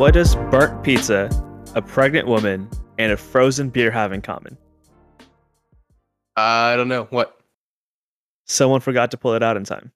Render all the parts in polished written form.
What does burnt pizza, a pregnant woman, and a frozen beer have in common? I don't know. What? Someone forgot to pull it out in time.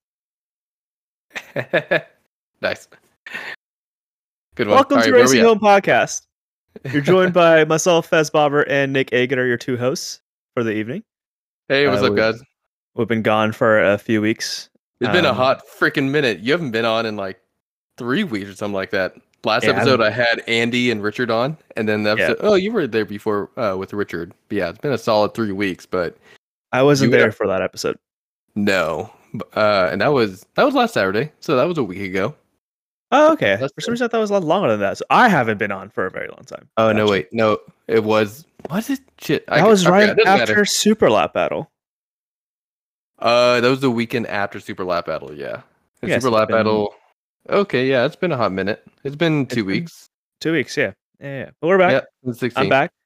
Nice. Good one. Welcome All to right, where we Racing at? Home Podcast. You're joined by myself, Fez Bobber, and Nick Agutter, your two hosts for the evening. Hey, what's up, guys? We've been gone for a few weeks. It's been a hot freaking minute. You haven't been on in like 3 weeks or something like that. Last Yeah, episode, I had Andy and Richard on, and then the episode. Yeah. Oh, you were there before with Richard. But yeah, it's been a solid 3 weeks, but I wasn't You- there for that episode. no. And that was last Saturday, so that was a week ago. Oh, okay. That's For some reason, I thought it was a lot longer than that. So I haven't been on for a very long time. Oh no, Gotcha. wait, no, it was. What is shit? That was right it doesn't after matter. Super Lap Battle. That was the weekend after Super Lap Battle. Yeah, and Yes, Super it's Lap been- Battle. Okay, yeah, it's been a hot minute. It's been 2 been- weeks. 2 weeks, yeah. Yeah. But we're back. Yeah, it's 16. I'm back.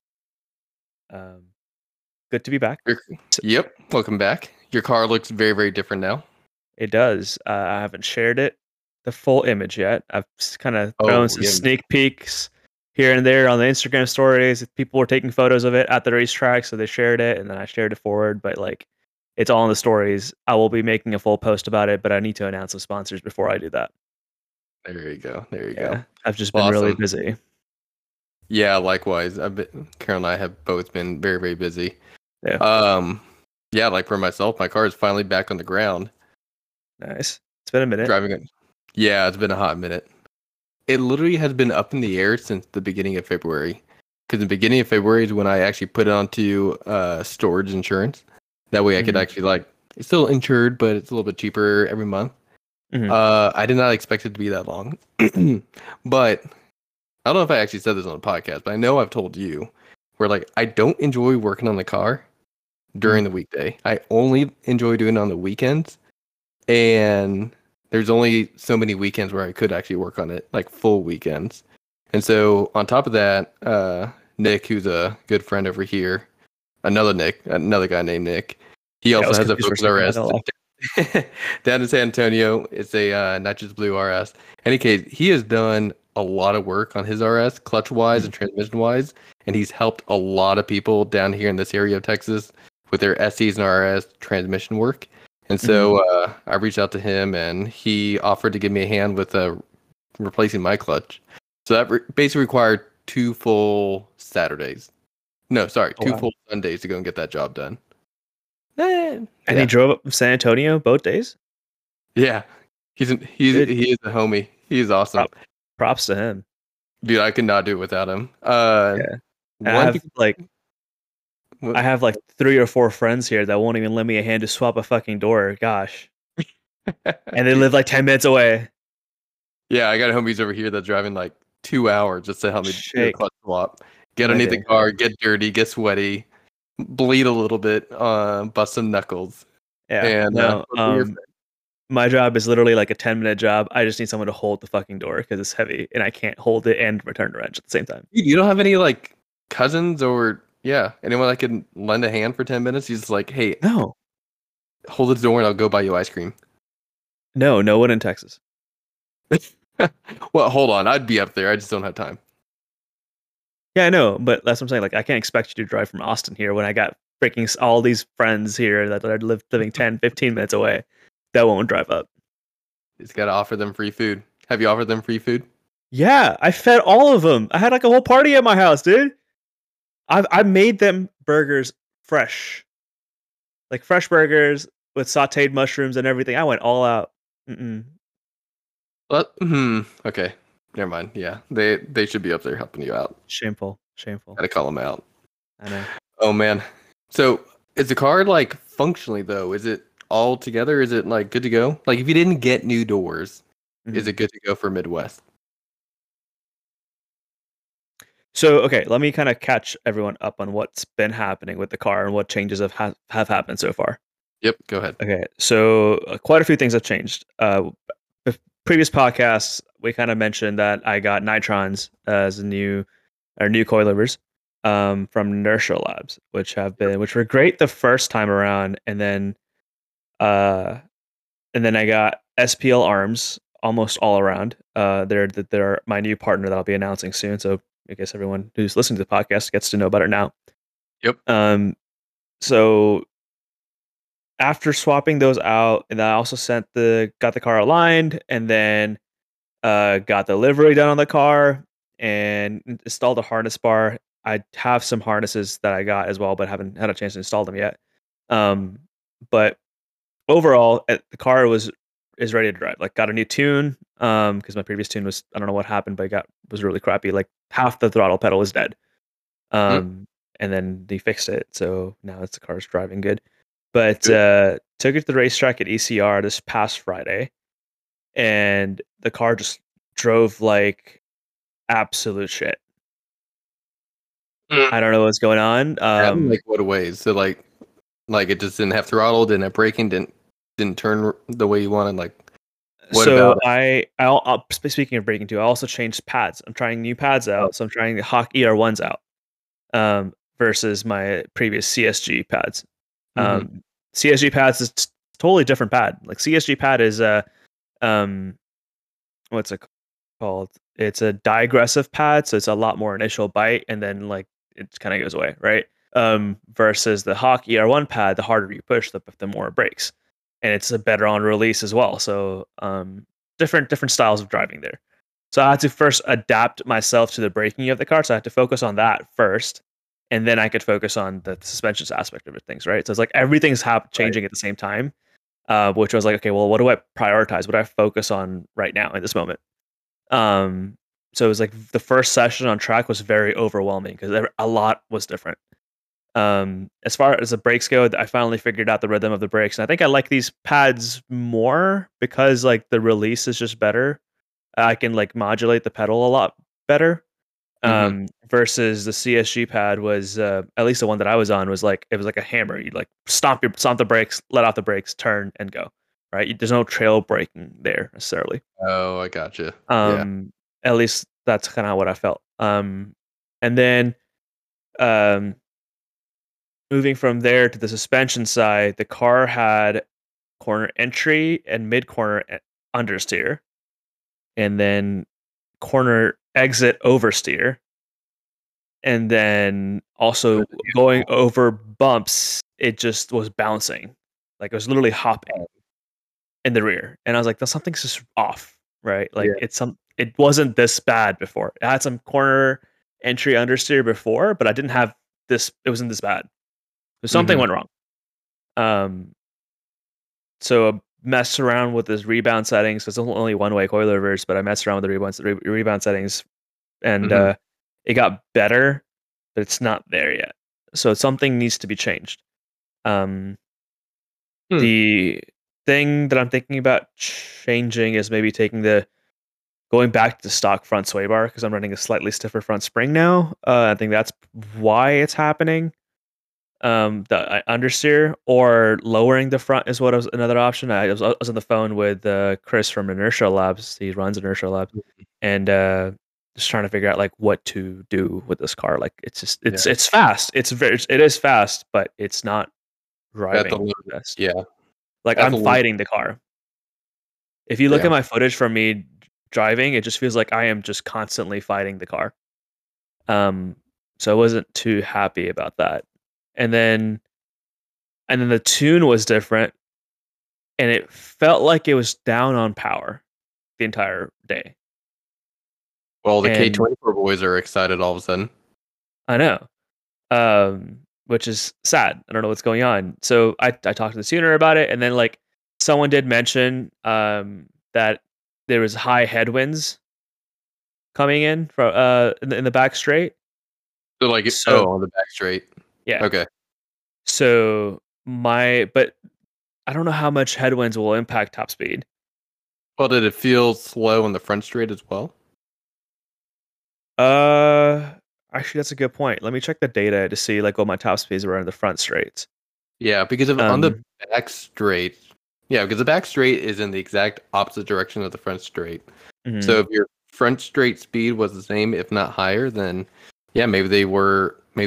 Good to be back. Yep, welcome back. Your car looks very, very different now. It does. I haven't shared the full image yet. I've kind of Oh, thrown some yeah. sneak peeks here and there on the Instagram stories. People were taking photos of it at the racetrack, so they shared it, and then I shared it forward. But like, it's all in the stories. I will be making a full post about it, but I need to announce some sponsors before I do that. There you go. There you Yeah, go. I've just been really Awesome. busy. Yeah, likewise. Karen and I have both been very, very busy. Yeah. Yeah, like for myself, my car is finally back on the ground. Nice. It's been a minute. Driving it. Yeah, it's been a hot minute. It literally has been up in the air since the beginning of February. Because the beginning of February is when I actually put it onto storage insurance. That way I could Mhm. actually it's still insured, but it's a little bit cheaper every month. Mhm. I did not expect it to be that long. But I don't know if I actually said this on the podcast, but I know I've told you where I don't enjoy working on the car during the weekday. I only enjoy doing it on the weekends. And there's only so many weekends where I could actually work on it, like full weekends. And so on top of that, Nick, who's a good friend over here, another guy named Nick, he also has a Focus RS. Down in San Antonio, it's a Nitrous Blue RS. Any case, he has done a lot of work on his RS, clutch wise and transmission wise, and he's helped a lot of people down here in this area of Texas with their SEs and RS transmission work. And so I reached out to him, and he offered to give me a hand with replacing my clutch. So that basically required 2 full Saturdays. No, sorry, 2 full Sundays to go and get that job done. And he drove up from San Antonio both days. Yeah, he is a homie. He is awesome. Props to him. Dude, I could not do it without him. And I have 3 or 4 friends here that won't even lend me a hand to swap a fucking door. Gosh. And they live 10 minutes away. Yeah, I got homies over here that's driving 2 hours just to help me do a clutch swap. Get underneath the car, get dirty, get sweaty, bleed a little bit, bust some knuckles. Yeah. And my job is literally a 10-minute job. I just need someone to hold the fucking door because it's heavy and I can't hold it and return the wrench at the same time. You don't have any cousins or anyone that can lend a hand for 10 minutes? He's just hey, no, hold the door and I'll go buy you ice cream. No one in Texas. Well, hold on. I'd be up there. I just don't have time. Yeah, I know, but that's what I'm saying. I can't expect you to drive from Austin here when I got freaking all these friends here that are living 10, 15 minutes away that won't drive up. Just got to offer them free food. Have you offered them free food? Yeah, I fed all of them. I had a whole party at my house, dude. I made them burgers fresh. Fresh burgers with sauteed mushrooms and everything. I went all out. Okay. Never mind. Yeah. They should be up there helping you out. Shameful. Gotta call them out. I know. Oh man. So is the car functionally though? Is it all together? Is it good to go? If you didn't get new doors, is it good to go for Midwest? So, okay, let me kind of catch everyone up on what's been happening with the car and what changes have happened so far. Yep, go ahead. Okay, so quite a few things have changed. Previous podcasts, we kind of mentioned that I got Nitrons as new coilovers from Inertia Labs, which were great the first time around, and then I got SPL arms almost all around. They're my new partner that I'll be announcing soon. So I guess everyone who's listening to the podcast gets to know about it now. Yep. So after swapping those out, and I also got the car aligned, and then got the livery done on the car and installed a harness bar. I have some harnesses that I got as well, but haven't had a chance to install them yet. But overall, the car is ready to drive. Like, got a new tune because my previous tune was, I don't know what happened, but was really crappy. Like, half the throttle pedal was dead. And then they fixed it, so now the car's driving good. But took it to the racetrack at ECR this past Friday, and the car just drove like absolute shit. I don't know what's going on. Like what ways? So like it just didn't have throttle, didn't have braking, didn't turn the way you wanted. Like, what so about I'll speaking of braking too, I also changed pads. I'm trying new pads out, so I'm trying the Hawk ER1s out versus my previous CSG pads. CSG pads is totally different pad. Like, CSG pad is what's it called? It's a digressive pad, so it's a lot more initial bite, and then like it kind of goes away, right? Versus the Hawk ER1 pad, the harder you push, the more it breaks, and it's a better on release as well. So different styles of driving there. So I had to first adapt myself to the braking of the car. So I had to focus on that first, and then I could focus on the suspensions aspect of things, right? So it's like everything's changing at the same time, which was like, okay, well, what do I prioritize? What do I focus on right now in this moment? So it was like the first session on track was very overwhelming because a lot was different. As far as the brakes go, I finally figured out the rhythm of the brakes, and I think I like these pads more because like the release is just better. I can like modulate the pedal a lot better. Versus the CSG pad was at least the one that I was on was like, it was like a hammer. You like stomp the brakes, let out the brakes, turn and go. Right? There's no trail braking there necessarily. Oh, I gotcha. At least that's kind of what I felt. And then moving from there to the suspension side, the car had corner entry and mid corner understeer, and then corner exit oversteer, and then also going over bumps. It just was bouncing, like it was literally hopping in the rear, and I was like, something's just off, right? Like it wasn't this bad before. It had some corner entry understeer before, but I didn't have this. It wasn't this bad. So something went wrong. So I messed around with this rebound settings. It's only one-way coilovers, but I messed around with the rebound settings, and it got better, but it's not there yet. So something needs to be changed. The thing that I'm thinking about changing is maybe going back to the stock front sway bar, because I'm running a slightly stiffer front spring now. I think that's why it's happening. The understeer or lowering the front is what was another option. I was on the phone with Chris from Inertia Labs. He runs Inertia Labs, and just trying to figure out like what to do with this car. Like, it's fast. It is fast, but it's not driving the best. Yeah, like I'm fighting the car. If you look at my footage from me driving, it just feels like I am just constantly fighting the car. So I wasn't too happy about that. And then the tune was different, and it felt like it was down on power the entire day. Well, the K24 boys are excited all of a sudden. I know, which is sad. I don't know what's going on. So I talked to the tuner about it, and then like someone did mention that there was high headwinds coming in from in the back straight. So like on the back straight. Yeah. Okay. So but I don't know how much headwinds will impact top speed. Well, did it feel slow in the front straight as well? Actually, that's a good point. Let me check the data to see like what my top speeds were in the front straights. Yeah, because on the back straight, because the back straight is in the exact opposite direction of the front straight. So if your front straight speed was the same, if not higher, then maybe they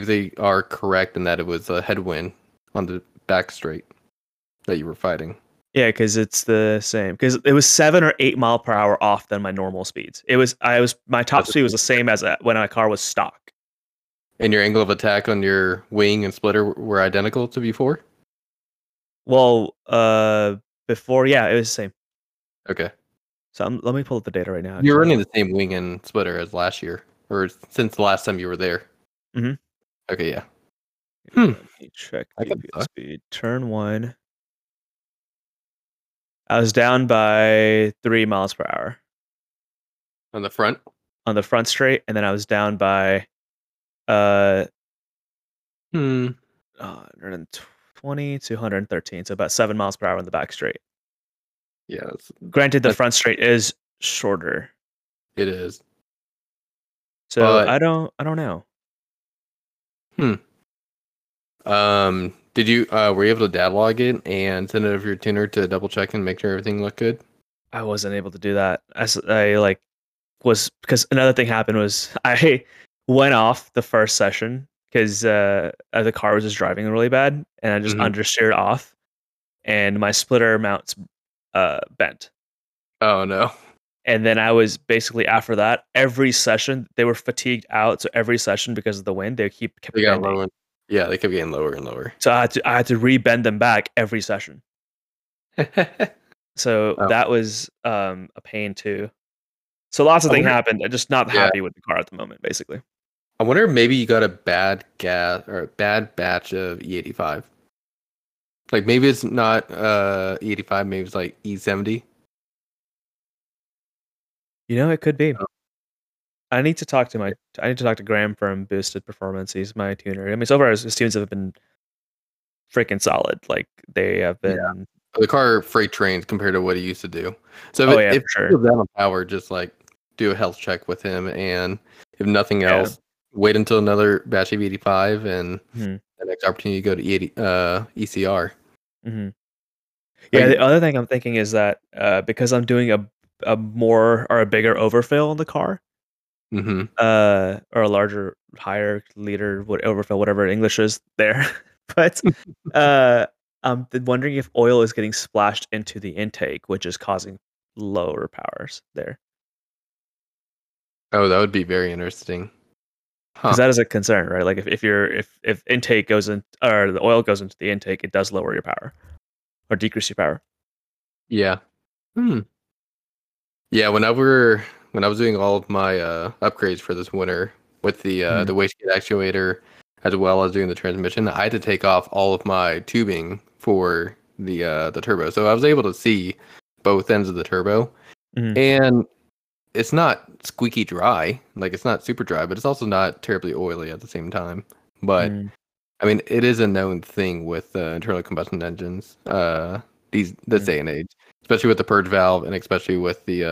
are correct in that it was a headwind on the back straight that you were fighting. Yeah, because it's the same. Because it was 7 or 8 mile per hour off than my normal speeds. My top That's speed was a- the same as when my car was stock. And your angle of attack on your wing and splitter were identical to before? Well, before, yeah, it was the same. Okay. So let me pull up the data right now. You're Actually, running the same wing and splitter as last year, or since the last time you were there. Mhm. Okay, yeah. Hmm. Let me check I can VP speed. Turn one. I was down by 3 miles per hour on the front. on the front straight, and then I was down by uh Hmm. 120 to 113, so about 7 miles per hour on the back straight. Yeah, Granted, the front straight is shorter, it is. so But I don't know. did you were you able to data log it and send it over your tuner to double check and make sure everything looked good? I wasn't able to do that. I like was because another thing happened was I went off the first session because the car was just driving really bad, and I just Mhm. understeered off, and my splitter mounts bent. Oh no. And then I was basically after that, every session they were fatigued out. So every session, because of the wind, they kept They got bending. lower. Yeah, they kept getting lower and lower. So I had to re-bend them back every session. So Oh, that was a pain too. So lots of I things wonder, happened. I'm just not yeah. happy with the car at the moment, basically. I wonder if maybe you got a bad gas or a bad batch of E85. Like maybe it's not E85, maybe it's like E70. It could be. Oh, I need to talk to Graham from Boosted Performance. He's my tuner. I mean, so far his tunes have been freaking solid. Like they have yeah. been. The car freight trains compared to what he used to do. So Oh if yeah, if for you sure. go down on power, just like do a health check with him, and if nothing Yeah. else, wait until another batch of 85 and hmm the next opportunity to go to ECR. hmm Yeah. Like, The other thing I'm thinking is that because I'm doing a more or a bigger overfill in the car, mm-hmm. or a larger, higher liter, overfill, whatever English is there, but uh, I'm wondering if oil is getting splashed into the intake, which is causing lower powers there. Oh, that would be very interesting. Because Huh. that is a concern, right? Like if intake goes in, or the oil goes into the intake, it does lower your power or decrease your power. Yeah. Hmm. Yeah, when I was doing all of my upgrades for this winter with Mhm. the wastegate actuator as well as doing the transmission, I had to take off all of my tubing for the turbo. So I was able to see both ends of the turbo. Mhm. And it's not squeaky dry. Like it's not super dry, but it's also not terribly oily at the same time. But Mhm. I mean, it is a known thing with internal combustion engines this Mhm. day and age, especially with the purge valve and especially with the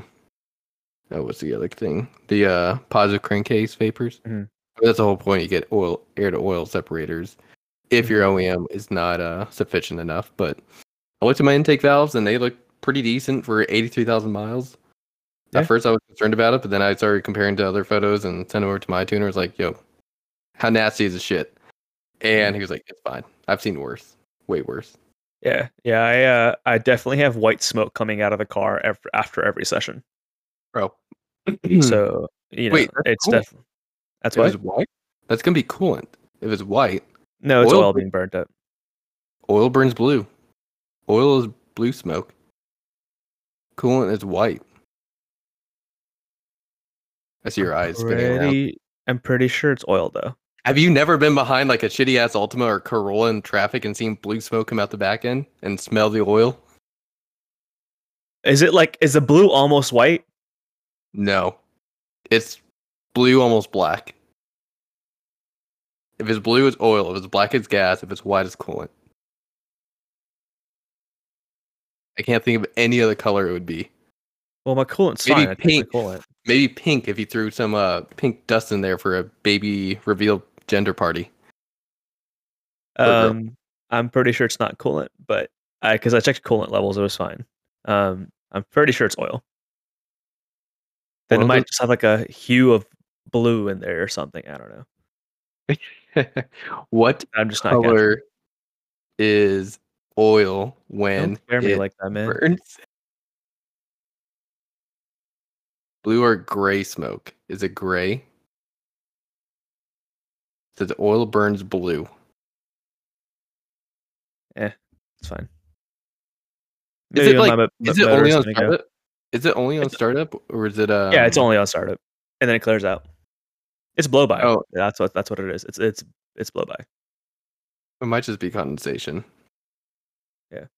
what's the other thing? The positive crankcase vapors. Mhm. That's the whole point. You get air to oil separators if your Mhm. OEM is not sufficient enough. But I looked at my intake valves and they look pretty decent for 83,000 miles. At Yeah. first, I was concerned about it, but then I started comparing to other photos and sent over to my tuner. I was like, "Yo, how nasty is this shit?" And Mhm. he was like, "It's fine. I've seen worse, way worse." Yeah. Yeah. I definitely have white smoke coming out of the car after every session. Bro, So wait, that's it's cool. definitely that's If it's what. white, that's gonna be coolant. If it's white, No, it's oil oil being burnt up. oil burns blue. Oil is blue smoke. Coolant is white. I see I'm your eyes spinning around. pretty. I'm pretty sure it's oil though. Have you never been behind like a shitty ass Ultima or Corolla in traffic and seen blue smoke come out the back end and smell the oil? Is the blue almost white? No, it's blue, almost black. If it's blue, it's oil. If it's black, it's gas. If it's white, it's coolant. I can't think of any other color it would be. Well, my coolant's fine. Maybe I take my pink. coolant. Maybe pink if you threw some pink dust in there for a baby reveal gender party or girl. I'm pretty sure it's not coolant, but because I checked coolant levels, it was fine. I'm pretty sure it's oil. Then it Oil might just have like a hue of blue in there or something. I don't know. does. What I'm just not catching. color is oil when Don't scare me it like that, man. burns? Blue or gray smoke? Is it gray? Says oil burns blue. It's fine. Is Maybe it like my is it only motor's on gonna go. startup? Is it only on It's, startup or is it yeah, it's only on startup, and then it clears out. It's blow by. oh, That's what it is. It's blow by. it might just be condensation. Yeah.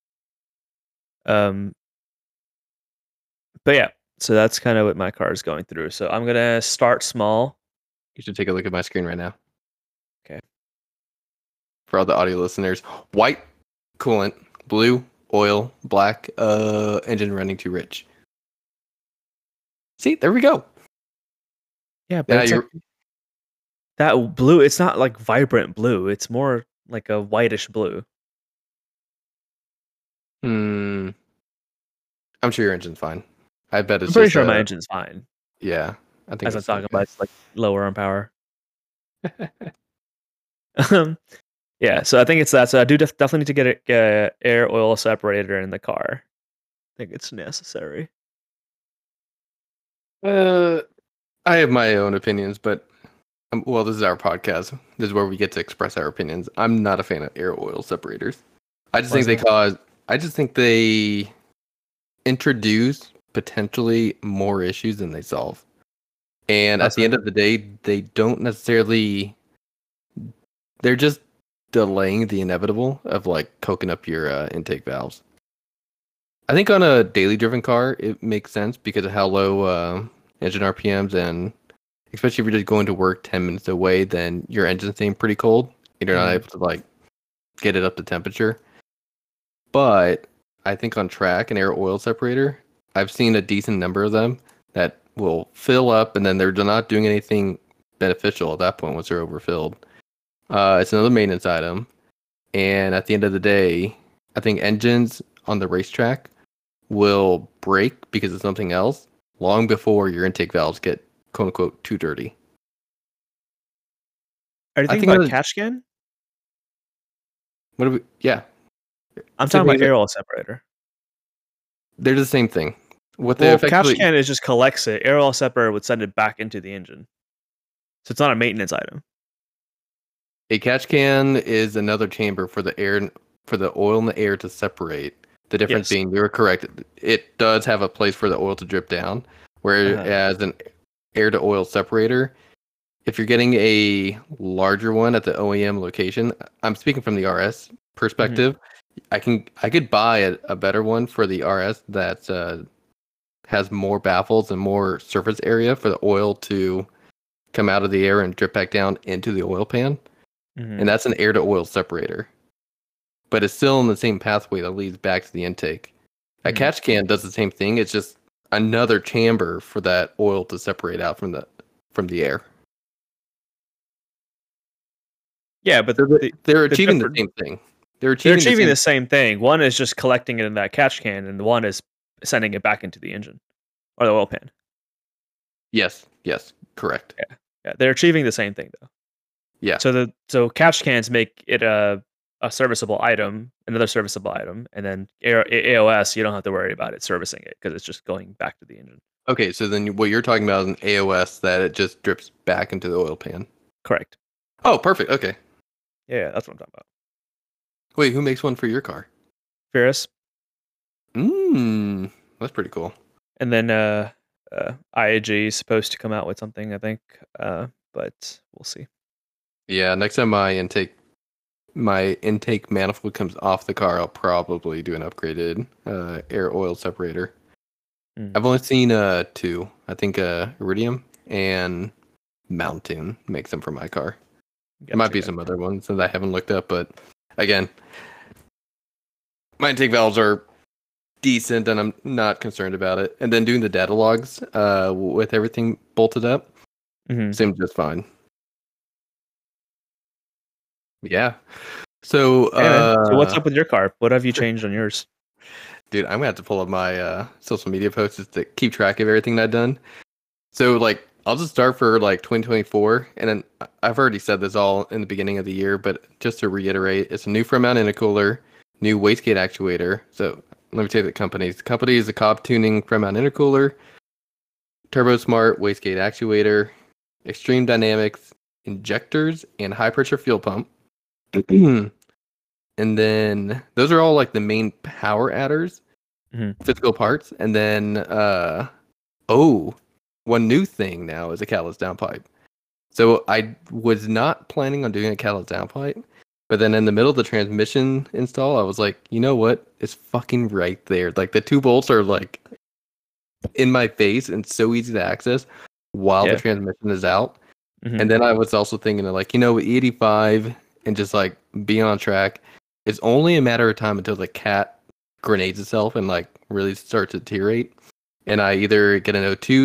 But yeah, so that's kind of what my car is going through. So I'm gonna start small. You should take a look at my screen right now. Okay. For all the audio listeners, white coolant, blue oil, black engine running too rich. See, there we go. Yeah, but Now it's you're like that blue. It's not like vibrant blue. It's more like a whitish blue. I'm sure your engine's fine. I bet it's I'm pretty just sure my engine's fine. yeah. I think As I'm it's talking okay. about, it's like lower on power. Yeah, so I think it's that. So I do definitely need to get a air oil separator in the car. I think it's necessary. I have my own opinions, but well, this is our podcast. This is where we get to express our opinions. I'm not a fan of air oil separators. I just think they cause. I just think they introduce potentially more issues than they solve. And at the end of the day, they don't necessarily. They're just delaying the inevitable of like coking up your intake valves. I think on a daily driven car, it makes sense because of how low engine RPMs, and especially if you're just going to work 10 minutes away, then your engine's staying pretty cold and you're not able to like get it up to temperature. But I think on track, an air oil separator, I've seen a decent number of them that will fill up and then they're not doing anything beneficial at that point once they're overfilled. It's another maintenance item. And at the end of the day, I think engines on the racetrack will break because of something else long before your intake valves get quote unquote too dirty. Are you thinking about catch can? What do we? Yeah, I'm talking about air oil separator. They're the same thing. What well, catch can is just collects it. Air oil separator would send it back into the engine, so it's not a maintenance item. A catch can is another chamber for the air, for the oil and the air to separate. The difference being, you're correct, it does have a place for the oil to drip down. Whereas an air to oil separator, if you're getting a larger one at the OEM location, I'm speaking from the RS perspective, I could buy a better one for the RS that has more baffles and more surface area for the oil to come out of the air and drip back down into the oil pan. And that's an air to oil separator. But it's still in the same pathway that leads back to the intake. A catch can does the same thing. It's just another chamber for that oil to separate out from the air. Yeah, but they're achieving the same thing. They're achieving the same thing. One is just collecting it in that catch can, and the one is sending it back into the engine or the oil pan. Yes, correct. Yeah, they're achieving the same thing though. Yeah. So catch cans make it a serviceable item, another serviceable item, and then AOS, you don't have to worry about it servicing it because it's just going back to the engine. Okay, so then what you're talking about is an AOS that it just drips back into the oil pan. Correct. Oh, perfect. Okay. Yeah, that's what I'm talking about. Wait, who makes one for your car? Ferris. That's pretty cool. And then IAG is supposed to come out with something, I think, but we'll see. Yeah, next time my intake manifold comes off the car, I'll probably do an upgraded air oil separator. I've only seen two. I think Iridium and Mountain makes them for my car. There might be some other ones that I haven't looked up, but again, my intake valves are decent and I'm not concerned about it. And then doing the data logs with everything bolted up seemed just fine. Yeah. So, so what's up with your car? What have you changed on yours? Dude, I'm gonna have to pull up my social media posts just to keep track of everything that I've done. So, like, I'll just start for like 2024, and then I've already said this all in the beginning of the year, but just to reiterate, it's a new front mount intercooler, new wastegate actuator. So let me tell you the companies. The company is the Cobb Tuning front mount intercooler, Turbo Smart wastegate actuator, Extreme Dynamics injectors, and high pressure fuel pump. And then those are all like the main power adders, physical parts. And then one new thing now is a catalyst downpipe. So I was not planning on doing a catalyst downpipe, but then in the middle of the transmission install, I was like, you know what? It's fucking right there. Like the 2 bolts are like in my face and so easy to access while the transmission is out. And then I was also thinking of like, with E85 and just like being on track, it's only a matter of time until the cat grenades itself and like really starts to deteriorate. And I either get an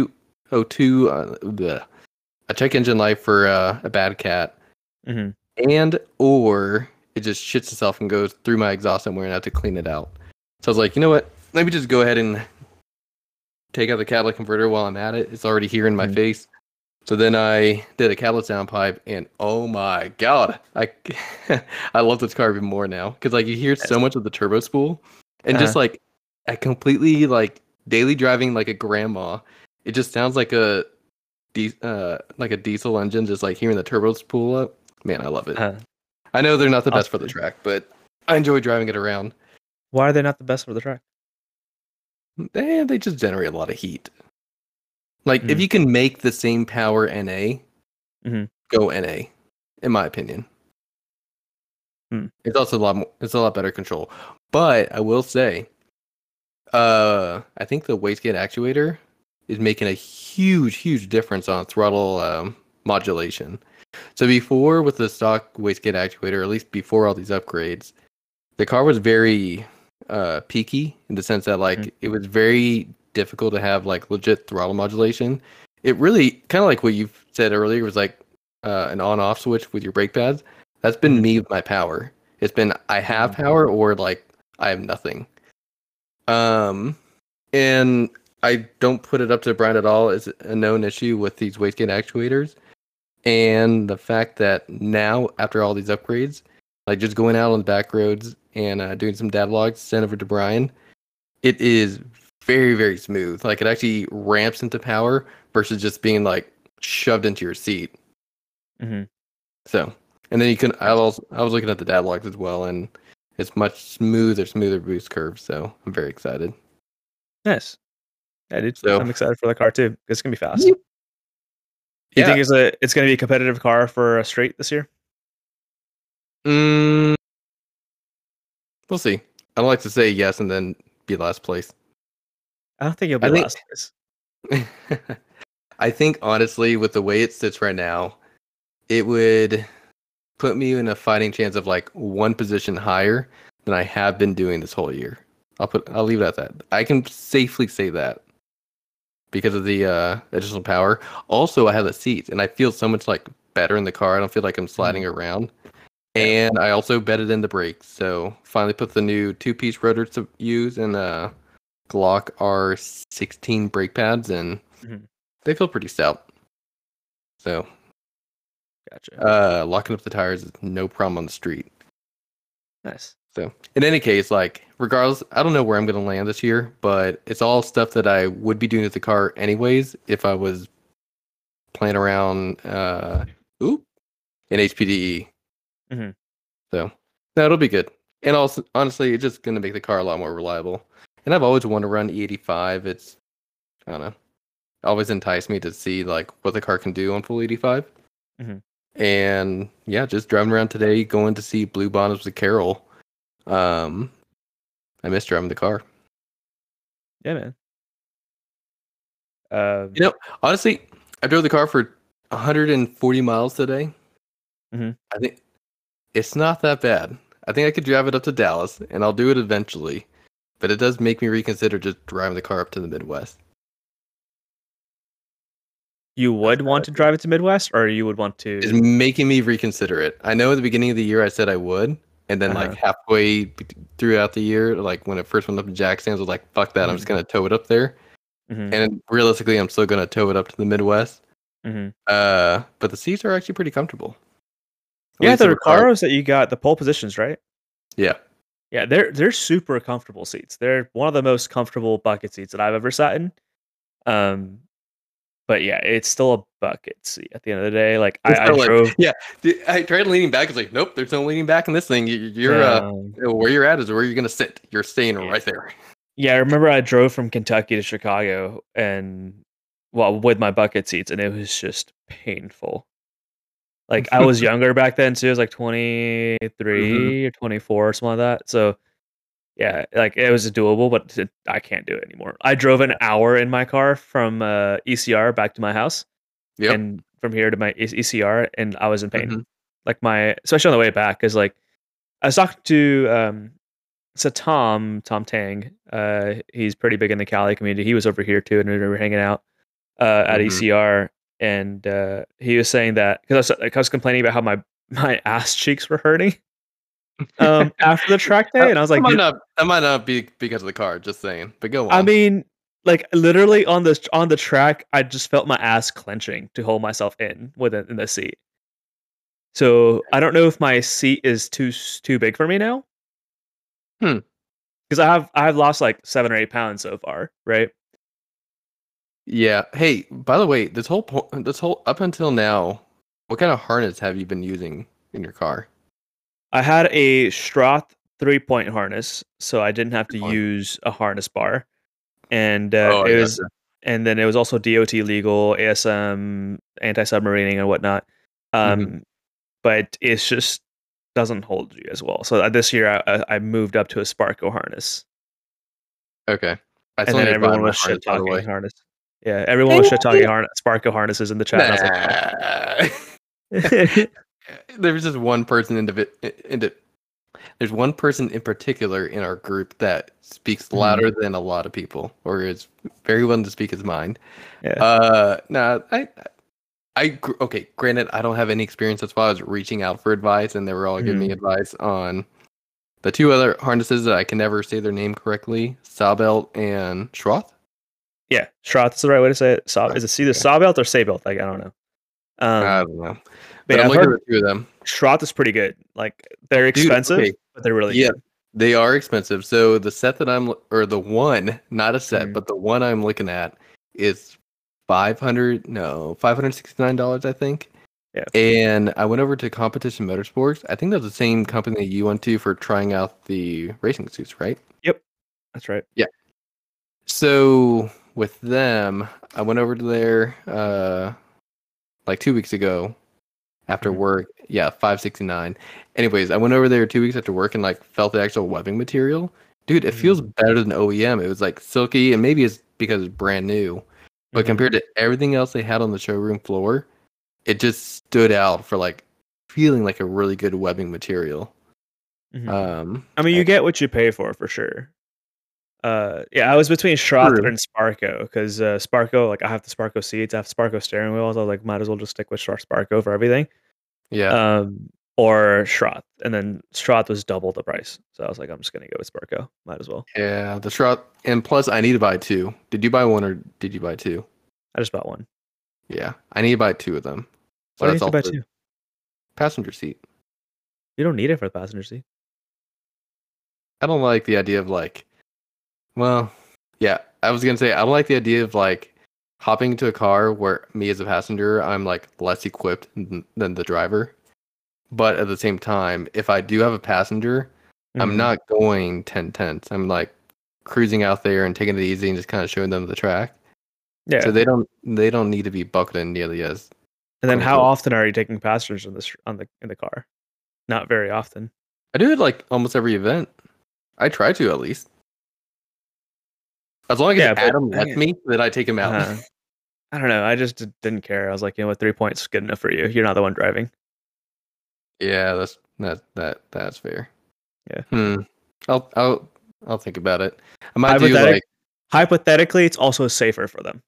a check engine light for a bad cat, and or it just shits itself and goes through my exhaust somewhere and I have to clean it out. So I was like, you know what? Let me just go ahead and take out the catalytic converter while I'm at it. It's already here in my face. So then I did a catalyst downpipe, and oh my god, I love this car even more now because like you hear so much of the turbo spool, and just like I completely like daily driving like a grandma. It just sounds like a diesel engine, just like hearing the turbo spool up. Man, I love it. I know they're not the best for the track, but I enjoy driving it around. Why are they not the best for the track? They just generate a lot of heat. Like if you can make the same power NA, go NA, in my opinion. It's also a lot better control. But I will say, I think the wastegate actuator is making a huge difference on throttle modulation. So before with the stock wastegate actuator, or at least before all these upgrades, the car was very peaky in the sense that like it was very difficult to have like legit throttle modulation. It really kind of like what you said earlier was like an on-off switch with your brake pads. That's been me with my power. It's been I have power or like I have nothing. And I don't put it up to Brian at all. It's a known issue with these wastegate actuators. And the fact that now, after all these upgrades, like just going out on the back roads and doing some data logs, sent over to Brian, it is very smooth. Like it actually ramps into power versus just being like shoved into your seat. So, and then you can. I was looking at the data logs as well, and it's much smoother boost curve. So I'm very excited. Nice. Yeah, dude. So, I'm excited for the car too. It's gonna be fast. You think it's gonna be a competitive car for a straight this year? We'll see. I don't like to say yes and then be last place. I don't think you'll be last place. I think honestly, with the way it sits right now, it would put me in a fighting chance of like one position higher than I have been doing this whole year. I'll leave it at that. I can safely say that because of the additional power. Also, I have the seats, and I feel so much like better in the car. I don't feel like I'm sliding around. And I also bedded in the brakes, so finally put the new 2-piece rotor to use and Glock R16 brake pads, and they feel pretty stout. So, gotcha. Locking up the tires is no problem on the street. Nice. So, in any case, like, regardless, I don't know where I'm going to land this year, but it's all stuff that I would be doing with the car anyways if I was playing around in HPDE. So, no, it'll be good. And also, honestly, it's just going to make the car a lot more reliable. And I've always wanted to run E85. It's, I don't know, always enticed me to see, like, what the car can do on full 85. And, yeah, just driving around today, going to see Blue Bottoms with Carol. I miss driving the car. Yeah, man. Honestly, I drove the car for 140 miles today. I think it's not that bad. I think I could drive it up to Dallas, and I'll do it eventually. But it does make me reconsider just driving the car up to the Midwest. You would want to drive it to Midwest, or you would want to? It's making me reconsider it. I know at the beginning of the year I said I would, and then like halfway throughout the year, like when it first went up to Jack Stands, I was like, fuck that, I'm just going to tow it up there. And realistically, I'm still going to tow it up to the Midwest. But the seats are actually pretty comfortable. Yeah, the Recaros that you got, the pole positions, right? Yeah. Yeah, they're super comfortable seats. They're one of the most comfortable bucket seats that I've ever sat in. Um, but yeah, it's still a bucket seat at the end of the day. Like It's I so like, drove. yeah, I tried leaning back. It's like, nope, there's no leaning back in this thing. No, Where you're at is where you're gonna sit. You're staying yeah, right there. yeah. I remember I drove from Kentucky to Chicago, and well, with my bucket seats, and it was just painful. Like I was younger back then too. I was like Hmm. 23 or 24 or something like that. So yeah, like it was doable, but I can't do it anymore. I drove an hour in my car from ECR back to my house, Yep. and from here to my ECR, and I was in pain. Hmm. Like especially on the way back, because like I was talking to so Tom Tang. He's pretty big in the Cali community. He was over here too, and we were hanging out at Hmm. ECR, and he was saying that because I was complaining about how my ass cheeks were hurting after the track day, and I was like, That might not be because of the car. Just saying. But go I on. mean, like literally on the track, I just felt my ass clenching to hold myself in the seat. So I don't know if my seat is too big for me now Hmm. because I've lost like 7 or 8 pounds so far, right? Yeah. Hey, by the way, this whole up until now, what kind of harness have you been using in your car? I had a Stroth 3-point harness, so I didn't have Good to point. use a harness bar, and Oh, I gotcha. and then it was also DOT legal, ASM, anti submarining and whatnot. Hmm. Um, but it's just doesn't hold you as well. So this year I moved up to a Sparco harness, Okay. I and still then need to buy everyone my was harness, shit by the talking way. harness. Yeah, everyone was shit Eh, talking Sparco harnesses in the chat, and I was like, no. Nah. There's just one person there's one person in particular in our group that speaks Mhm. louder than a lot of people, or is very willing to speak his mind. Yeah. Nah, okay. Granted, I don't have any experience. That's why I was reaching out for advice, and they were all giving me Mhm. advice on the two other harnesses that I can never say their name correctly: Sawbelt and Schroth. Yeah, Shroth is the right way to say it. Is it either Okay, Sawbelt or Saybelt? Like I don't know. I Um, don't know, but but yeah, I'm I've looking at heard the two of them, Shroth is pretty good. Like they're dude. expensive, Okay, but they're really yeah, good. they are expensive. So the set that or the one, not a set, Mhm. but the one I'm looking at is $569, I think. Yeah. And I went over to Competition Motorsports. I think that's the same company that you went to for trying out the racing suits, right? Yep. That's right. Yeah. So with them, I went over to there like 2 weeks ago after Mhm. work. Yeah, 569. Anyways, I went over there 2 weeks after work and like felt the actual webbing material. Dude, it Mhm. feels better than OEM. It was like silky, and maybe it's because it's brand new. But Mhm. compared to everything else they had on the showroom floor, it just stood out for like feeling like a really good webbing material. Mhm. Um, I mean, you I- get what you pay for sure. Yeah, I was between Shroth True. and Sparco because Sparco, like I have the Sparco seats, I have Sparco steering wheels. I was like, might as well just stick with Sparco for everything. Yeah. Um, or Shroth, and then Shroth was double the price, so I was like, I'm just gonna go with Sparco. Might as well. Yeah, the Shroud, and plus I need to buy two. Did you buy one or did you buy two? I just bought one. Yeah, I need to buy two of them. Why So do you that's need to buy also two? passenger seat. You don't need it for the passenger seat. I don't like the idea of like, well, yeah, I was gonna say I don't like the idea of like hopping into a car where me as a passenger, I'm like less equipped than the driver. But at the same time, if I do have a passenger, I'm Mhm. not going 10 tenths. I'm like cruising out there and taking it easy and just kind of showing them the track. So Yeah. they don't need to be buckled in nearly as And then quote how unquote. often are you taking passengers in the car? Not very often. I do it like almost every event. I try to at least. As long as Yeah, but Adam lets me, then I take him out. uh, I don't know. I just didn't care. I was like, you know what, 3 points is good enough for you. You're not the one driving. Yeah, that's fair. Yeah. Hmm. I'll think about it. I might do Hypothetic, like hypothetically, it's also safer for them.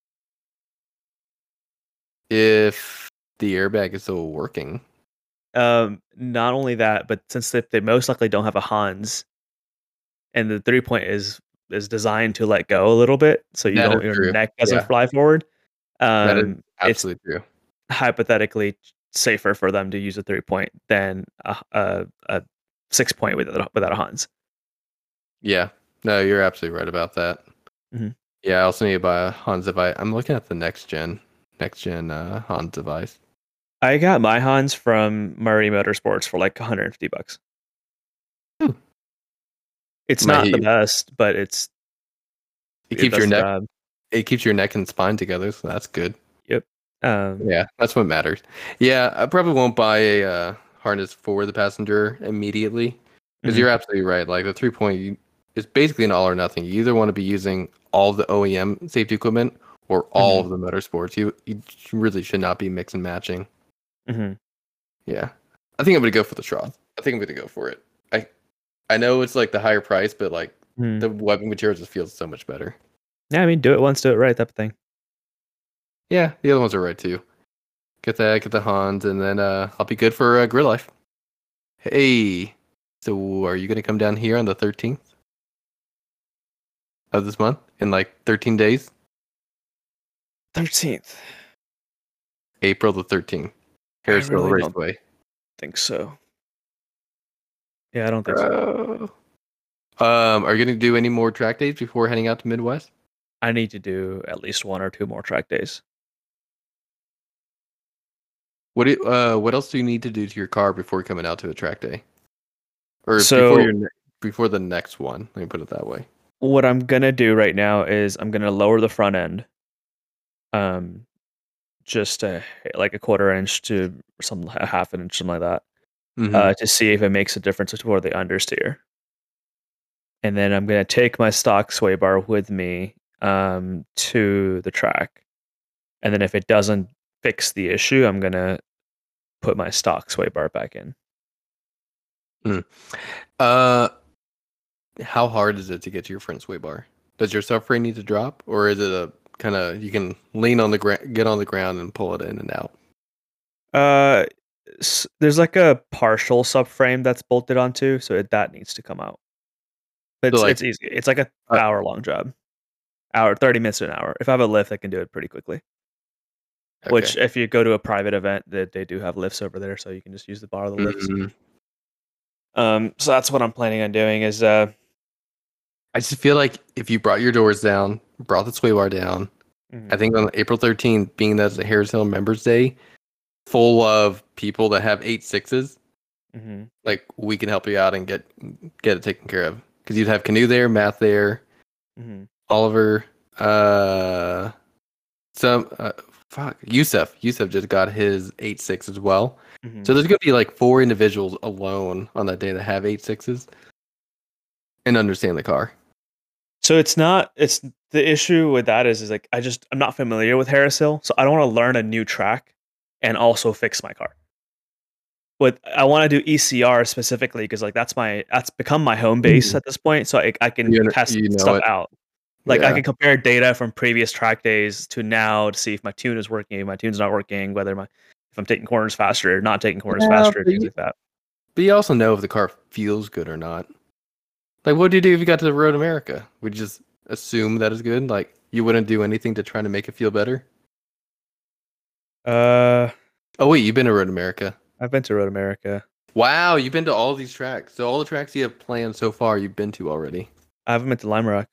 if the airbag is still working. Not only that, but since they most likely don't have a Hans, and the 3 point is designed to let go a little bit, so That is your true. neck doesn't Yeah, fly forward. that is It's absolutely true. hypothetically safer for them to use a 3 point than a 6-point without a Hans. Yeah. No, you're absolutely right about that. Mhm. Yeah, I also need to buy a Hans device. I'm looking at the next gen Hans device. I got my Hans from Murray Motorsports for like $150. Hmm. It's Might not hit the you. best, but It it keeps does your the neck. job. It keeps your neck and spine together, so that's good. Yep. Yeah, that's what matters. Yeah, I probably won't buy a harness for the passenger immediately because Mhm, you're absolutely right. Like the 3-point is basically an all or nothing. You either want to be using all the OEM safety equipment or all mhm, of the motorsports. You really should not be mix and matching. mhm, Yeah, I think I'm gonna go for the Shroth. I think I'm gonna go for it. I know it's like the higher price, but like mhm. the weapon material just feels so much better. Yeah, I mean, do it once, do it right, type of thing. Yeah, the other ones are right too. Get the Hans, and then I'll be good for grill life. Hey, so are you gonna come down here on the 13th of this month in like 13 days? 13th. April the 13th, I Harrisville really don't Raceway. think so. Yeah, I don't think so. Bro. Are you gonna do any more track days before heading out to Midwest? I need to do at least 1 or 2 more track days. What else do you need to do to your car before coming out to a track day, or So before the next one? Let me put it that way. what I'm gonna do right now is I'm gonna lower the front end, um, just like a 1/4 inch to a 1/2 inch, something like that, Mm-hmm. to see if it makes a difference for the understeer. And then I'm gonna take my stock sway bar with me to the track. And then if it doesn't fix the issue, I'm gonna put my stock sway bar back in. Mm. Uh, how hard is it to get to your front sway bar? Does your subframe need to drop, or is it a kind of you can lean on the ground, get on the ground, and pull it in and out? Uh, there's like a partial subframe that's bolted onto, so that needs to come out. But So it's like, easy. It's like a uh, hour-long job. 30 minutes to an hour. If I have a lift, I can do it pretty quickly. okay. Which, if you go to a private event, they do have lifts over there, so you can just use the bar of the lifts. Mhm. So that's what I'm planning on doing. Is I just feel like if you brought your doors down, brought the sway bar down, I mhm, think on April 13th, being that's the Harris Hill Members Day, full of people that have 8.6s, mhm, like we can help you out and get it taken care of. Because you'd have Canoe there, Matt there, mhm, Oliver, uh, some Yusef. Yusef just got his 8.6 as well. mhm. So there's gonna be like 4 individuals alone on that day that have 8.6s and understand the car. So it's the issue with that is like I'm not familiar with Harris Hill, so I don't want to learn a new track and also fix my car. But I want to do ECR specifically because like that's become my home base Mhm. at this point, so I can test You know stuff it. out. Like I Yeah. can compare data from previous track days to now to see if my tune is working, if my tune's not working, whether my if I'm taking corners faster or not taking corners Yeah, faster, things like that. but you also know if the car feels good or not. Like, what do you do if you got to the Road America? Would you just assume that is good? Like, you wouldn't do anything to try to make it feel better? Uh, Oh, wait, you've been to Road America. I've been to Road America. Wow, you've been to all these tracks. So, all the tracks you have planned so far, you've been to already. I haven't been to Lime Rock.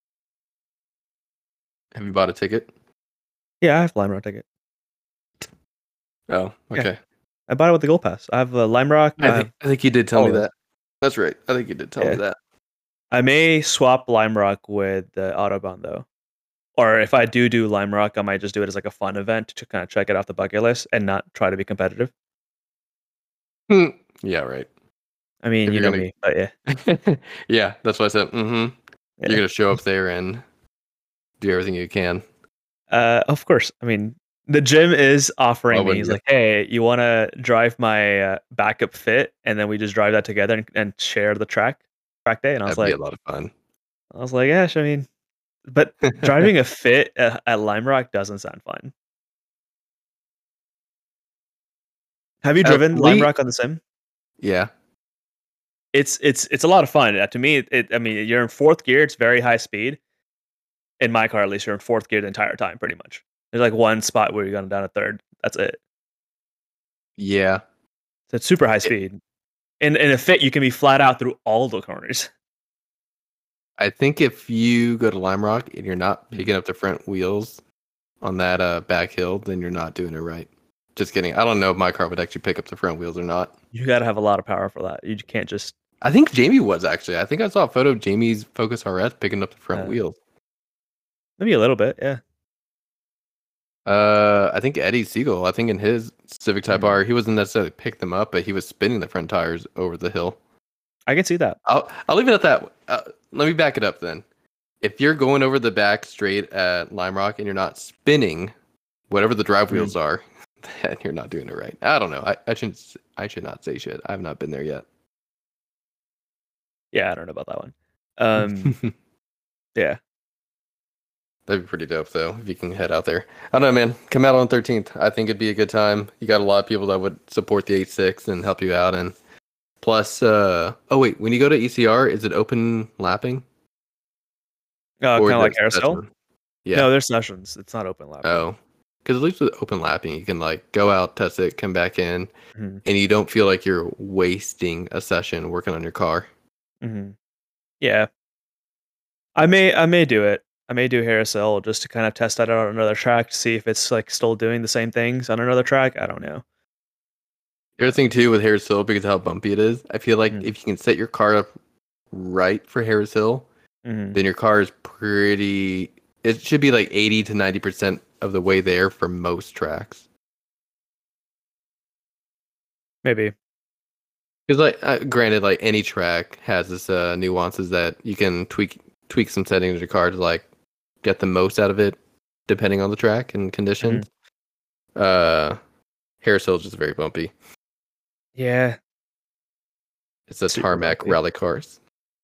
Have you bought a ticket? Yeah, I have a Lime Rock ticket. Oh, Yeah, okay. I bought it with the Gold Pass. I have a Lime Rock. I have I think you did tell all me of it. that. That's right. I think you did tell me Yeah. that. I may swap Lime Rock with the Autobahn though. Or if I do Lime Rock, I might just do it as like a fun event to kind of check it off the bucket list and not try to be competitive. Hmm. Yeah, right. I mean, If you you're know gonna, me, but yeah, yeah, that's why I said, mm-hmm. You're yeah. gonna show up there and do everything you can. Of course. I mean, the gym is Why offering me. wouldn't He's you? like, "Hey, you want to drive my backup fit?" And then we just drive that together and share the track day. And That'd be a lot of fun. yeah, I mean, but driving a fit at Lime Rock doesn't sound fun. Have you driven Lime We, Rock on the sim? yeah. It's a lot of fun. To me, I mean, you're in fourth gear. It's very high speed. In my car, at least, you're in fourth gear the entire time, pretty much. There's like one spot where you're going down a third. That's it. Yeah. So it's super high It, speed. in a fit, you can be flat out through all the corners. I think if you go to Lime Rock and you're not picking up the front wheels on that back hill, then you're not doing it right. Just kidding. I don't know if my car would actually pick up the front wheels or not. You got to have a lot of power for that. You can't just. I think Jamie was actually. I think I saw a photo of Jamie's Focus RS picking up the front wheels. Maybe a little bit, yeah. I think Eddie Siegel, I think in his Civic Type R, he wasn't necessarily pick them up, but he was spinning the front tires over the hill. I can see that. I'll leave it at that. Let me back it up then. If you're going over the back straight at Lime Rock and you're not spinning whatever the drive wheels are, then you're not doing it right. I don't know. I should not say shit. I have not been there yet. Yeah, I don't know about that one. Yeah. That'd be pretty dope, though, if you can head out there. I don't know, man. Come out on 13th. I think it'd be a good time. You got a lot of people that would support the 8.6 and help you out. And plus, oh, wait, when you go to ECR, is it open lapping? Kind of like carousel? Yeah. No, there's sessions. It's not open lapping. Oh. Because at least with open lapping, you can like go out, test it, come back in, and you don't feel like you're wasting a session working on your car. Yeah. I may do it. I may do Harris Hill just to kind of test that out on another track to see if it's like still doing the same things on another track. I don't know. The other thing too with Harris Hill, because of how bumpy it is, I feel like if you can set your car up right for Harris Hill, then your car is pretty. It should be like 80 to 90% of the way there for most tracks. Maybe. Because like, granted, like any track has this nuances that you can tweak some settings of your car to like get the most out of it, depending on the track and conditions. Harris Hill is just very bumpy. Yeah. It's a tarmac rally course.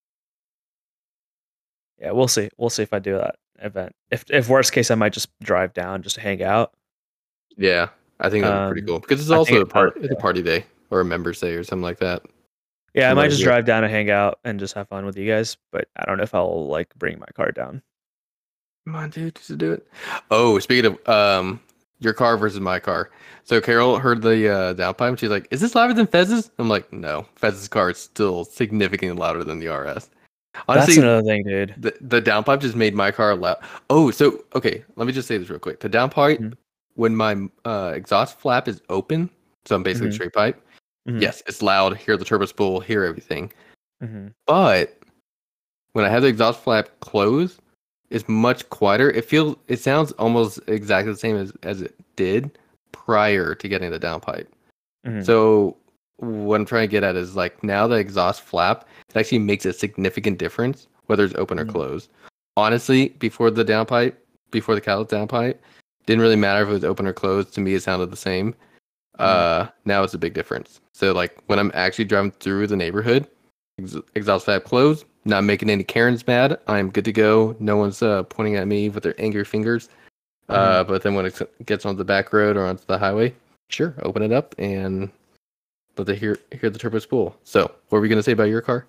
Yeah, we'll see. We'll see if I do that event. If worst case, I might just drive down just to hang out. Yeah, I think that'd be pretty cool because it's also a party day or a members day or something like that. Yeah, I might just drive down and hang out and just have fun with you guys, but I don't know if I'll like bring my car down. Come on, dude, just do it. Oh, speaking of your car versus my car. So Carol heard the downpipe and she's like, "Is this louder than Fez's?" I'm like, "No, Fez's car is still significantly louder than the RS." Honestly, that's another thing, dude. The downpipe just made my car loud. Oh, so okay, let me just say this real quick. The downpipe, when my exhaust flap is open, so I'm basically straight pipe. Yes, it's loud. Hear the turbo spool. Hear everything. But when I have the exhaust flap closed, it's much quieter. It sounds almost exactly the same as it did prior to getting the downpipe. So what I'm trying to get at is like now the exhaust flap, it actually makes a significant difference whether it's open or closed. Honestly, before the catalyst downpipe, didn't really matter if it was open or closed. To me, it sounded the same. Now it's a big difference. So like when I'm actually driving through the neighborhood, exhaust flap closed, not making any Karens mad. I'm good to go. No one's pointing at me with their angry fingers. But then when it gets onto the back road or onto the highway, sure, open it up and let they hear the turbo spool. So what were we gonna say about your car?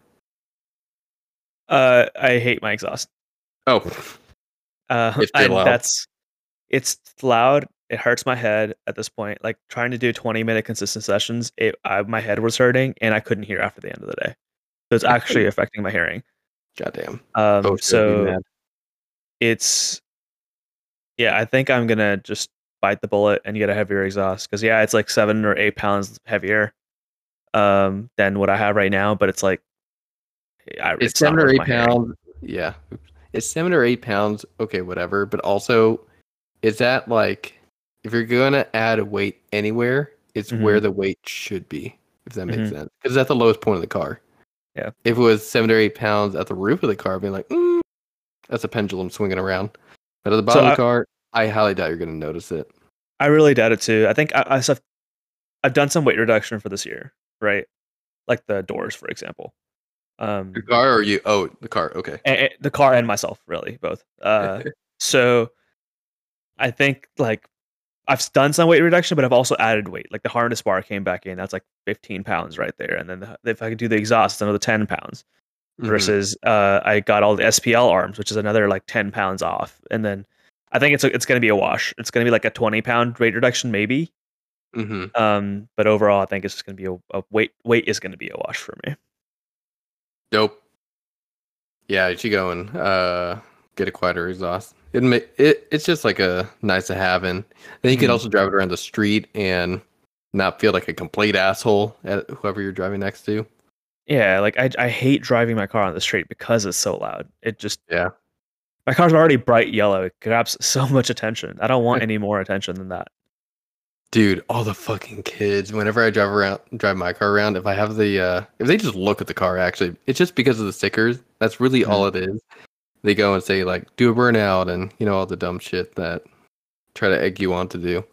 I hate my exhaust. Oh, it's loud. It hurts my head at this point. Like trying to do 20-minute consistent sessions, my head was hurting and I couldn't hear after the end of the day. So it's actually affecting my hearing. Goddamn. So it's I think I'm gonna just bite the bullet and get a heavier exhaust because it's like 7 or 8 pounds heavier than what I have right now, but it's like it's 7 or 8 pounds. Yeah, it's 7 or 8 pounds. Okay, whatever. But also, is that like if you're gonna add a weight anywhere, it's where the weight should be. If that makes sense, because it's at the lowest point of the car. Yeah. If it was 7 or 8 pounds at the roof of the car, I'd be like, that's a pendulum swinging around. But at the bottom of the car, I highly doubt you're gonna notice it. I really doubt it too. I think I've done some weight reduction for this year, right? Like the doors, for example. The car or you? Oh, the car. Okay. The car and myself, really, both. So I think like I've done some weight reduction, but I've also added weight. Like the harness bar came back in, that's like 15 pounds right there. And then if I could do the exhaust, it's another 10 pounds. Versus I got all the SPL arms, which is another like 10 pounds off. And then I think it's going to be a wash. It's going to be like a 20-pound weight reduction, maybe. But overall, I think it's just going to be a weight. Weight is going to be a wash for me. Dope. Yeah, you should go and get a quieter exhaust. It's just like a nice to have, and then you could also drive it around the street and not feel like a complete asshole at whoever you're driving next to. Yeah, like I hate driving my car on the street because it's so loud. It just Yeah. my car's already bright yellow. It grabs so much attention. I don't want any more attention than that. Dude, all the fucking kids. Whenever I drive my car around, if I have if they just look at the car, actually, it's just because of the stickers. That's really all it is. They go and say like, do a burnout, and all the dumb shit that try to egg you on to do.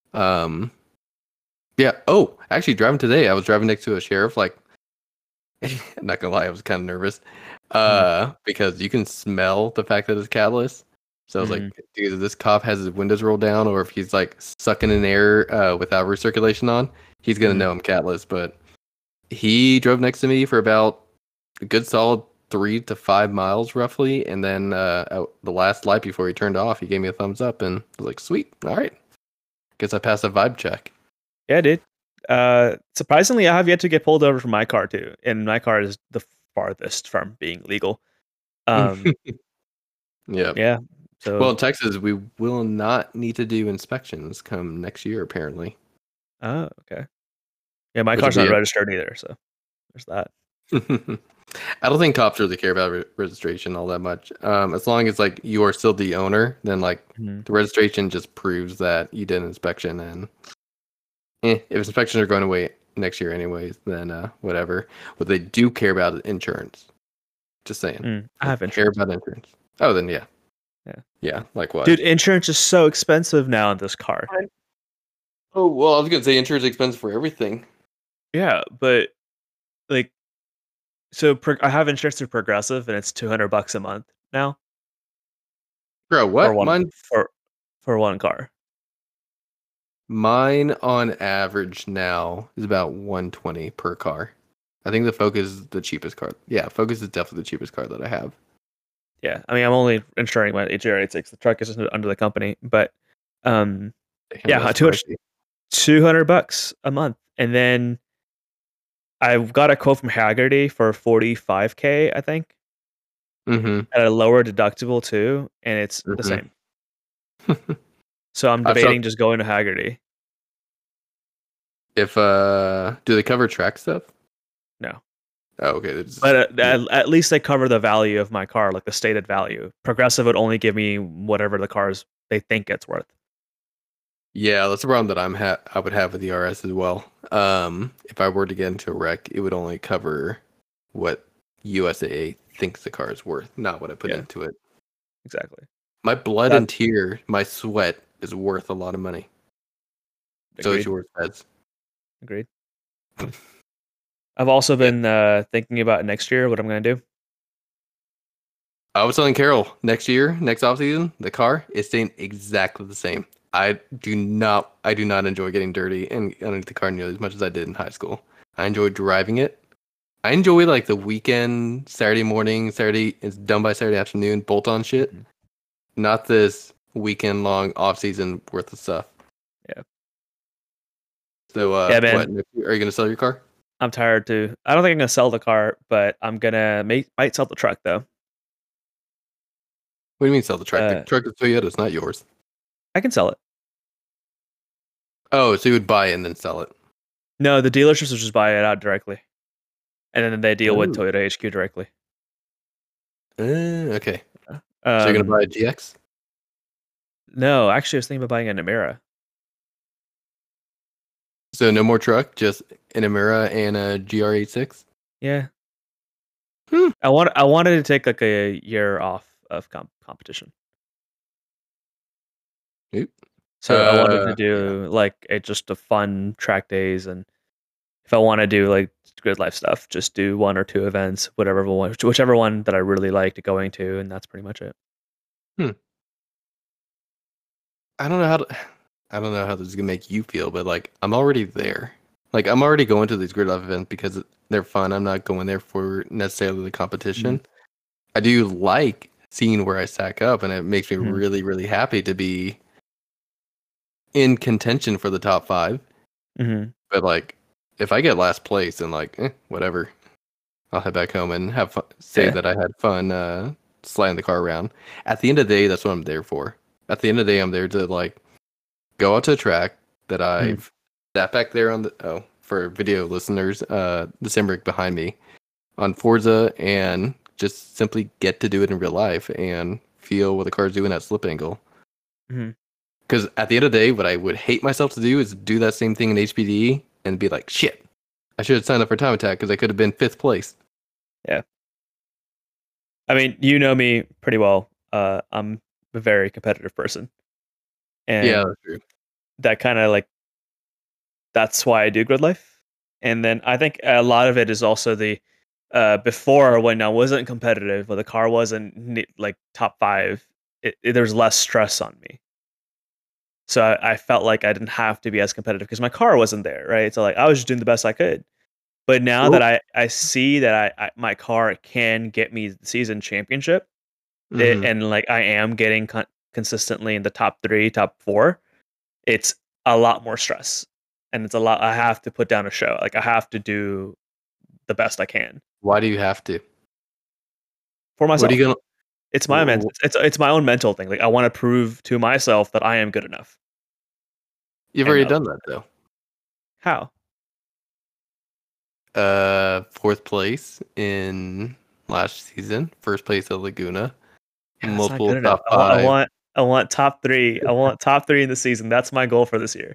Yeah. Oh, actually, driving today, I was driving next to a sheriff. Like, not gonna lie, I was kind of nervous, because you can smell the fact that it's catless. So I was like, dude, if this cop has his windows rolled down, or if he's like sucking in air without recirculation on, he's gonna know I'm catless. But he drove next to me for about a good solid 3 to 5 miles, roughly, and then at the last light before he turned off, he gave me a thumbs up, and I was like, sweet, all right, guess I passed a vibe check. Yeah, dude. Surprisingly, I have yet to get pulled over from my car too, and my car is the farthest from being legal. Yeah. So well, in Texas, we will not need to do inspections come next year, apparently. Oh, okay. Yeah, my car's not registered either, so there's that. I don't think cops really care about registration all that much. As long as like you are still the owner, then like the registration just proves that you did an inspection, and if inspections are going away next year anyways, then whatever. What they do care about is insurance. Just saying. I have care about insurance. Oh, then yeah. Yeah, likewise. Dude, insurance is so expensive now in this car. Oh, well, I was going to say insurance is expensive for everything. Yeah, but like, so I have insurance through Progressive, and it's $200 a month now. Bro, what? Mine for one car. Mine on average now is about $120 per car. I think the Focus is the cheapest car. Yeah, Focus is definitely the cheapest car that I have. Yeah, I mean, I'm only insuring my HR86. The truck is under the company, but yeah, $200 a month, and then I've got a quote from Haggerty for $45K, I think, at a lower deductible too, and it's the same. So I'm debating just going to Haggerty. If do they cover track stuff? No. Oh, okay. But at least they cover the value of my car, like the stated value. Progressive would only give me whatever the cars they think it's worth. Yeah, that's the problem that I would have with the RS as well. If I were to get into a wreck, it would only cover what USAA thinks the car is worth, not what I put into it. Exactly. My blood and tear, my sweat is worth a lot of money. Agreed. So is yours, Feds. Agreed. I've also been thinking about next year what I'm going to do. I was telling Carol, next year, next off season, the car is staying exactly the same. I do not enjoy getting dirty and underneath the car nearly as much as I did in high school. I enjoy driving it. I enjoy like the weekend, Saturday morning, it's done by Saturday afternoon, bolt on shit. Not this weekend long off season worth of stuff. Yeah. So yeah, man. What, are you gonna sell your car? I'm tired too. I don't think I'm gonna sell the car, but I'm gonna might sell the truck though. What do you mean sell the truck? The truck is Toyota, it's not yours. I can sell it. Oh, so you would buy it and then sell it? No, the dealerships will just buy it out directly, and then they deal with Toyota HQ directly. Okay. So you're gonna buy a GX? No, actually, I was thinking about buying a Namera. So no more truck, just an Namera and a GR86? Yeah. I wanted to take like a year off of competition. So I wanted to do like just a fun track days, and if I want to do like grid life stuff, just do 1 or 2 events, whichever one that I really liked going to, and that's pretty much it. I don't know how this is gonna make you feel, but like I'm already there. Like I'm already going to these grid life events because they're fun. I'm not going there for necessarily the competition. I do like seeing where I stack up, and it makes me really, really happy to be in contention for the top 5. Mm-hmm. But like, if I get last place, then like, whatever. I'll head back home and have fun, say Yeah. that I had fun sliding the car around. At the end of the day, that's what I'm there for. At the end of the day, I'm there to like go out to a track that Mm-hmm. I've sat back there on the for video listeners, the Simbrick behind me on Forza, and just simply get to do it in real life and feel what the car's doing at slip angle. Mm-hmm. Because at the end of the day, what I would hate myself to do is do that same thing in HPD and be like, shit, I should have signed up for Time Attack because I could have been 5th place. Yeah. I mean, you know me pretty well. I'm a very competitive person, Yeah, and that's true. that kind of like that's why I do grid life. And then I think a lot of it is also the before when I wasn't competitive, when the car wasn't like top five, there was less stress on me. So I felt like I didn't have to be as competitive because my car wasn't there, right? So like I was just doing the best I could. But now that Well, I see that I my car can get me the season championship, mhm. and like I am getting consistently in the top 3, top 4, it's a lot more stress, and it's a lot. I have to put down a show. Like I have to do the best I can Why do you have to? for What are myself. you It's my gonna? it's my own mental thing. Like I want to prove to myself that I am good enough. You've And already done that though. how? 4th place in last season, 1st place at Laguna, Yeah, that's not good multiple enough. top 5. I want top 3. I want top 3 in the season. That's my goal for this year.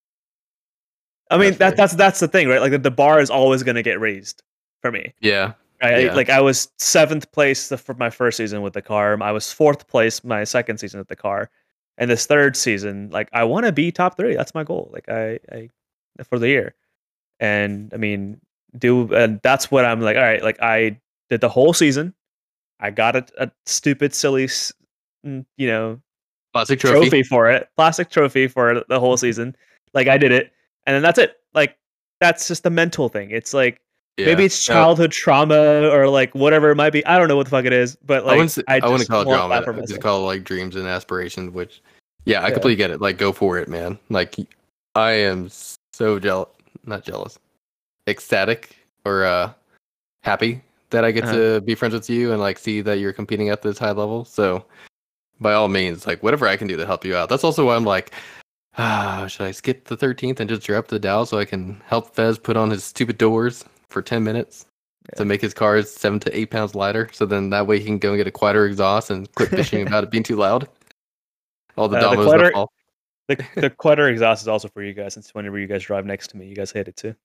I mean, That's fair. that's the thing, right? Like the bar is always going to get raised for me. Yeah, Like I was 7th place for my first season with the car. I was 4th place my second season with the car, and this third season, like I want to be top 3. That's my goal. Like I for the year, and I mean, and that's what I'm like. All right, like I did the whole season. I got a stupid, silly, you know, classic trophy. trophy for it, plastic trophy for the whole season. Like I did it, and then that's it. Like that's just a mental thing. It's like maybe Yeah. it's No, childhood trauma or like whatever it might be. I don't know what the fuck it is, but like I I wouldn't just call it want drama. that for I just myself. call it like dreams and aspirations. Which, yeah, I Yeah. completely get it. Like, go for it, man. Like, I am so jealous. Not jealous. Ecstatic or happy that I get Uh-huh. to be friends with you and like see that you're competing at this high level. So by all means, like whatever I can do to help you out. That's also why I'm like, should I skip the 13th and just drop the Dow so I can help Fez put on his stupid doors for 10 minutes to make his cars 7 to 8 pounds lighter? So then that way he can go and get a quieter exhaust and quit bitching about it being too loud. All the The dominoes that clutter, fall. the clutter exhaust is also for you guys. Since whenever you guys drive next to me, you guys hate it too.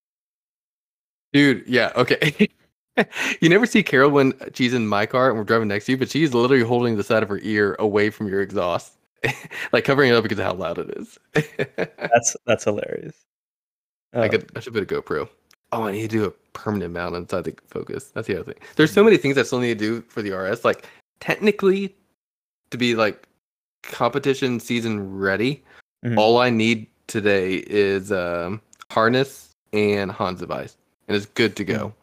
Dude, yeah, okay. You never see Carol when she's in my car and we're driving next to you, but she's literally holding the side of her ear away from your exhaust. Like covering it up because of how loud it is. That's hilarious. I should put a GoPro. Oh, I need to do a permanent mount inside the Focus. That's the other thing. There's so many things I still need to do for the RS. Like technically, to be like competition season ready, Mhm. all I need today is harness and Hans device, and it's good to go.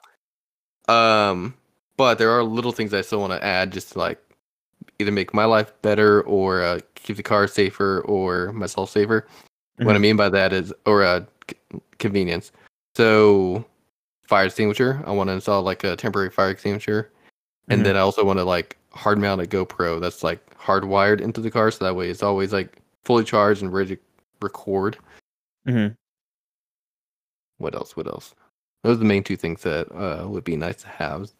But there are little things I still want to add, just to like either make my life better or keep the car safer or myself safer. What I Mhm. mean by that is, or convenience. So, fire extinguisher. I want to install like a temporary fire extinguisher, and Mhm. then I also want to like hard mount a GoPro that's like hardwired into the car, so that way it's always like fully charged and ready to record. Mhm. What else? What else? Those are the main two things that would be nice to have.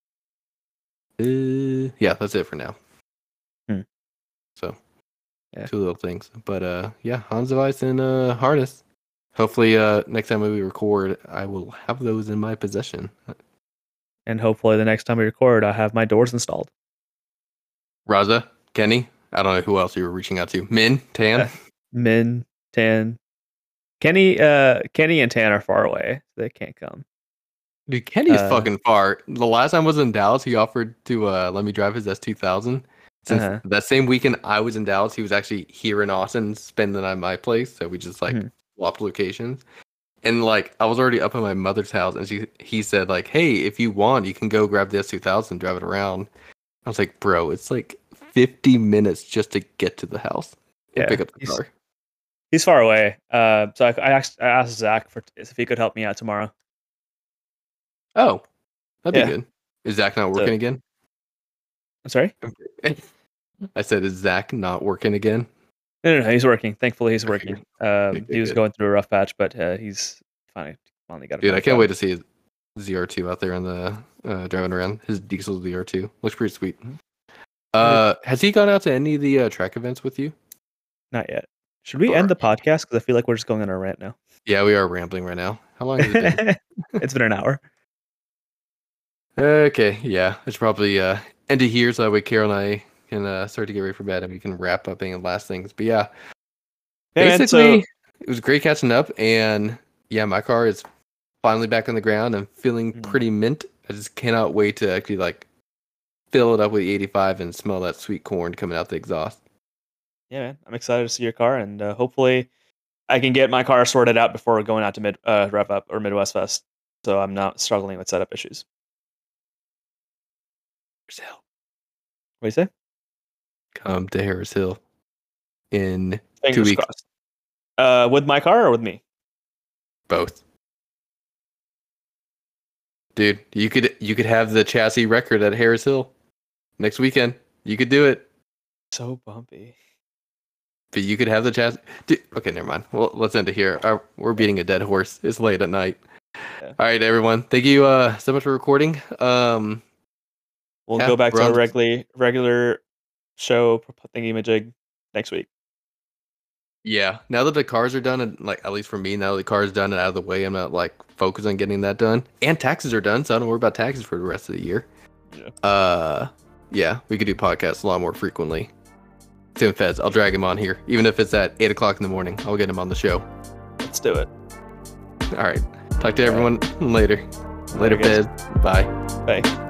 Yeah, that's it for now. Hmm. So, Yeah. two little things, but yeah, Hans device and harness. Hopefully, next time we record, I will have those in my possession. And hopefully the next time we record, I have my doors installed. Raza, Kenny, I don't know who else you were reaching out to. Min, Tan. Min, Tan, Kenny and Tan are far away. They can't come. Dude, Kenny's fucking far. The last time I was in Dallas, he offered to let me drive his S2000. Since that same weekend I was in Dallas, he was actually here in Austin spending the night at my place. So we just like swapped locations. And like I was already up at my mother's house, and he said like, "Hey, if you want, you can go grab the S2000 and drive it around." I was like, "Bro, it's like 50 minutes just to get to the house and pick up the car." He's far away. So I asked Zach if he could help me out tomorrow. Oh, that'd Yeah. be good. Is Zach not So- working again? I'm sorry. I said, is Zach not working again? No, he's working. Thankfully, he's Okay, working. good, He was good. going through a rough patch, but he's finally got. Dude, I can't wait to see his ZR2 out there on the driving around. His diesel ZR2 looks pretty sweet. Has he gone out to any of the track events with you? Not yet. Should we end the podcast? Because I feel like we're just going on a rant now. Yeah, we are rambling right now. How long has it been? It's been an hour. Okay, yeah, it's probably end it here so that way Carol and I can start to get ready for bed and we can wrap up any of the last things. But yeah, Man, basically, it was great catching up, and yeah, my car is finally back on the ground and feeling pretty mint. I just cannot wait to actually like fill it up with the 85 and smell that sweet corn coming out the exhaust. Yeah, man, I'm excited to see your car, and hopefully, I can get my car sorted out before going out to Rev Up or Midwest Fest, so I'm not struggling with setup issues. Harris Hill. What do you say? Come to Harris Hill in Fingers 2 weeks. crossed. With my car or with me? Both. Dude, you could have the chassis record at Harris Hill next weekend. You could do it. So bumpy. But you could have the chassis. Dude, okay, never mind. Well, let's end it here. We're beating a dead horse. It's late at night. Yeah. All right, everyone. Thank you so much for recording. We'll go back to our regular show thingy-majig next week. Yeah. Now that the cars are done, and like at least for me, now that the car is done and out of the way, I'm not like focused on getting that done. And taxes are done, so I don't worry about taxes for the rest of the year. Yeah. Yeah, we could do podcasts a lot more frequently. Tim Fez, I'll drag him on here, even if it's at 8 o'clock in the morning. I'll get him on the show. Let's do it. All right. Talk to everyone later. Later, guys. Fez. Bye. Bye.